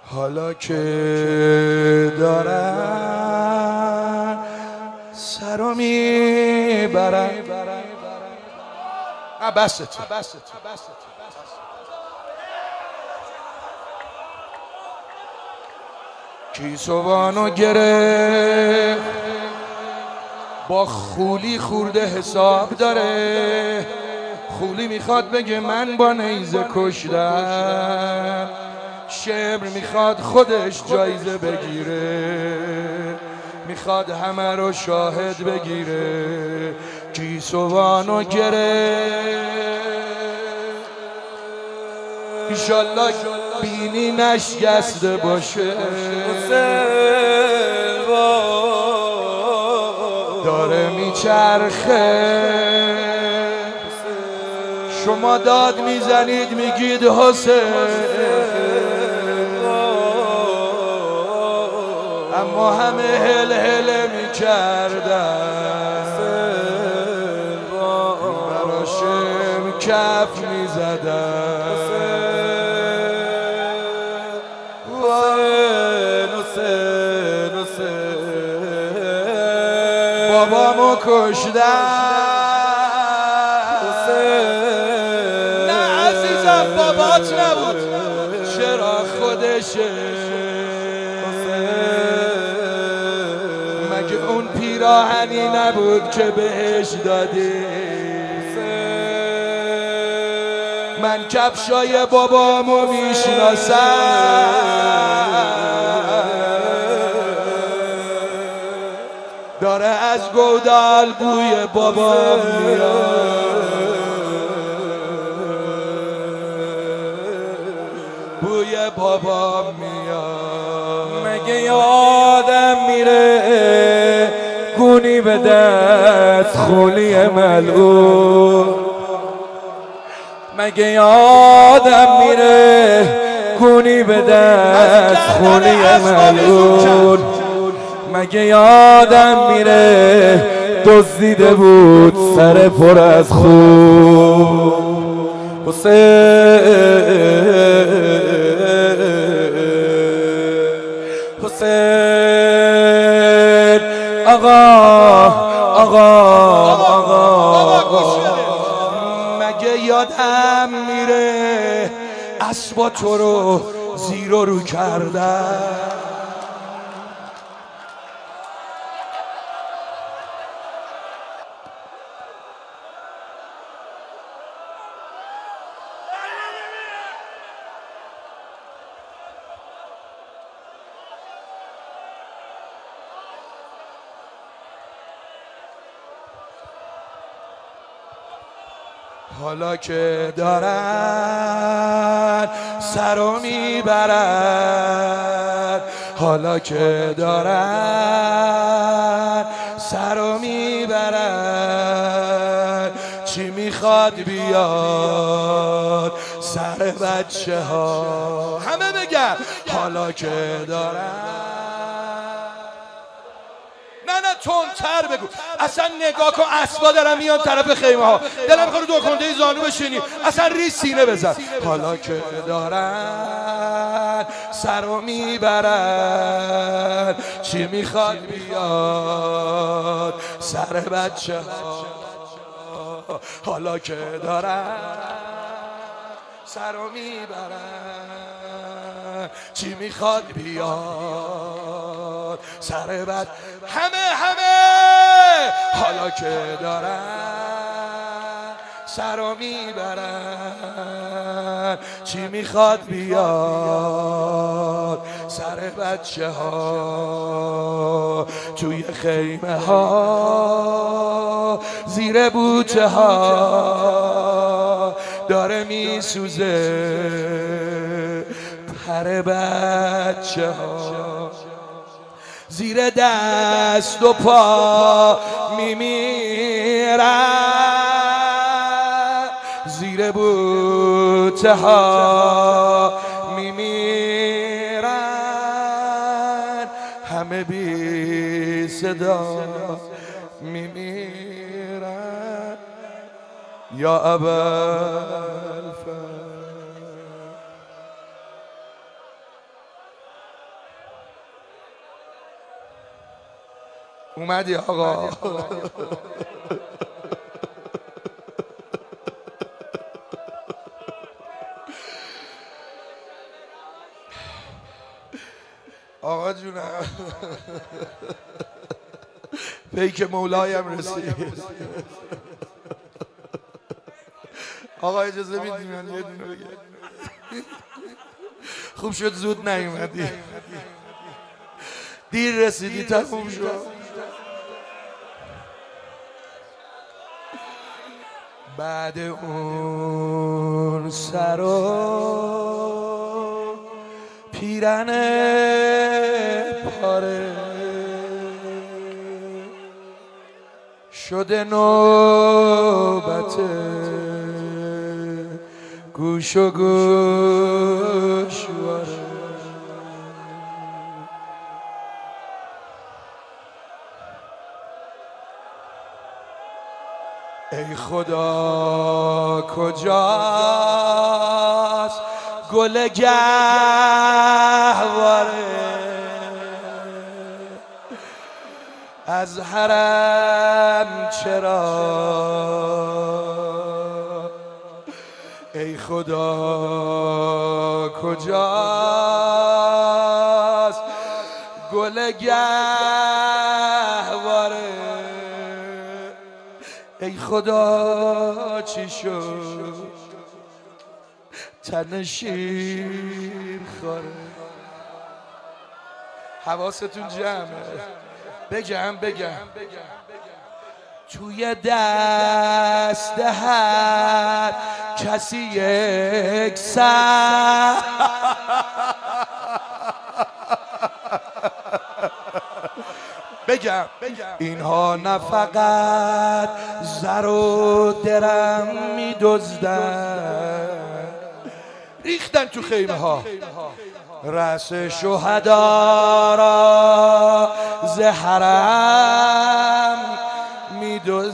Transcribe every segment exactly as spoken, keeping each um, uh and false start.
حالا که دارن سرو میبرن. بسته کیسوانو گرفت با خولی خورده حساب داره. خولی میخواد بگه من با نیزه کشتم، شمر میخواد خودش جایزه بگیره، میخواد همه رو شاهد بگیره. کیسوانو گرفت ایشالله بینی نشکسته باشه. داره میچرخه، شما داد میزنید میگید حسین، اما همه هل هل میکردن، براشم کف میزدن. بابامو کشتن. نه عزیزم بابات نبود، چرا خودشه؟ مگه اون پیراهنی نبود که بهش دادی؟ من کفشای بابامو میشناسم، داره از گودال بوی بابام میاد، بوی بابام میاد. مگه یادم میره گونی به دست خولی ملعون، مگه یادم میره گونی به دست خولی ملعون، مگه یادم میره دزدیده بود سر پر از خون. حسین حسین آقا آقا آقا مگه یادم میره اسبا تو رو زیر و رو کردن. حالا که دارن سرو میبرن، حالا که دارن سرو میبرن، چی میخواد بیاد سر بچه ها؟ همه بگن حالا که دارن. نه نه تندتر بگو، اصلا نگاه کن اسبا دارن میان طرف خیمه ها، دلم میخواد دو کنده زانو بشینی، اصلا ریز سینه بزن. حالا که دارن سرو میبرن، چی میخواد بیاد سر بچه ها؟ حالا که دارن سرو میبرن، چی میخواد بیاد سر بد. همه همه حالا که دارن سرو میبرن، چی میخواد بیاد سر بچه ها؟ توی خیمه ها زیر بوته ها داره میسوزه پر بچه ها، زیر دست و پا میمیرن، زیر بوته ها میمیرن، همه بی صدا میمیرن. یا ابوالفضل اومدی آقا. آقا جونم پیک مولایم رسید. آقا اجازه میدی من یه دونه بگم؟ خوب شد زود نیومدی، دیر رسیدی تموم شد. بعد اون سر و پیرن پاره شده نوبت گوش و گوشواره. ای خدا کجاست گل گهواره از حرم چرا؟ ای خدا کجاست گل گهواره؟ ای خدا چی شد تن شیر خواره؟ حواستون جمعه. بگم بگم توی دست هر کسی یک سر بگم اینها نه فقط زر و درم می دزدن، ریختن تو خیمه ها رأس شهدا را ز حرم می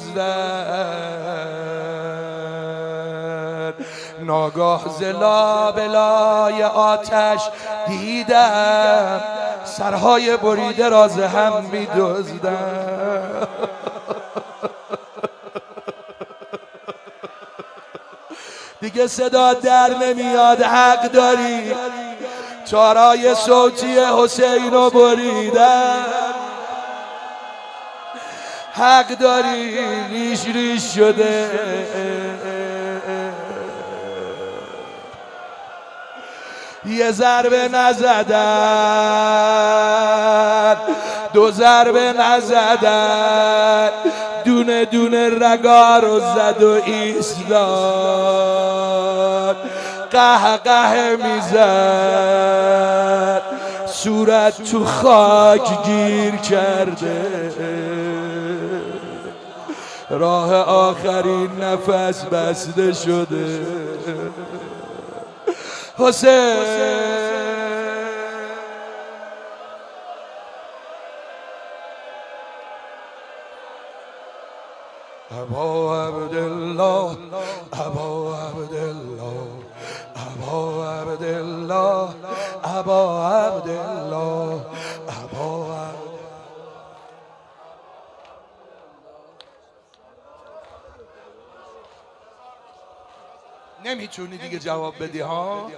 دزدن. ناگاه ز لابلای آتش دیدم سرهای بریده را ز هم می دزدن. دیگه صدا در نمیاد، حق داری تارای صوتی حسین رو بریدن، حق داری ریش ریش شده. یه ضربه نزدن، دو ضربه نزدن، دونه دونه رگا رو زد و ایستاد، قه قه میزد، صورت تو خاک گیر کرده، راه آخرین نفس بسته شده. حسین ابا عبدالله ابا عبدالله ابا عبدالله ابا عبدالله ابا نمیتونی دیگه جواب بدی ها؟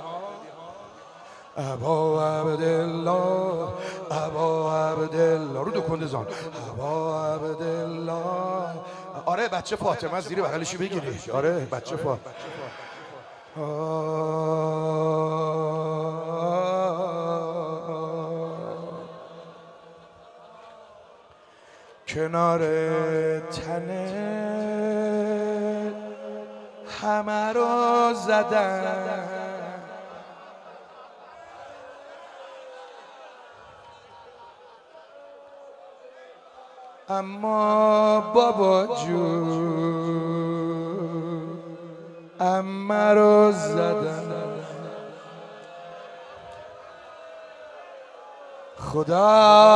ابا عبدالله ابا عبدالله رو دو کنده زان ابا عبدالله. آره بچه فاطمه از زیر بغلشو بگیری. آره بچه فاطمه. کنار تنه همه رو زدن، اما بابا جون امه رو زدن. خدا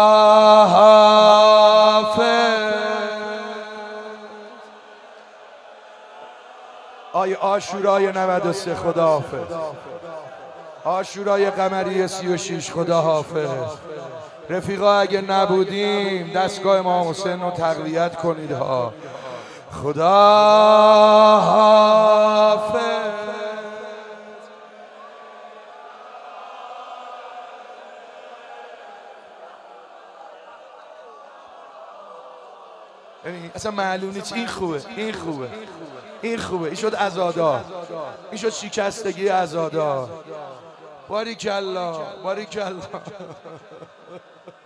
حافظ. آی عاشورای نود و سه خدا حافظ، عاشورای قمری سی و شش خدا حافظ. رفیقا اگه نبودیم دستگاه امام حسین رو تقویت کنید ها. خدا حافظ. اصلا معلوم نیست. این خوبه، این خوبه، این خوبه. این شد عزادار، این شد شکستگی عزادار. باریکالله، باریکالله.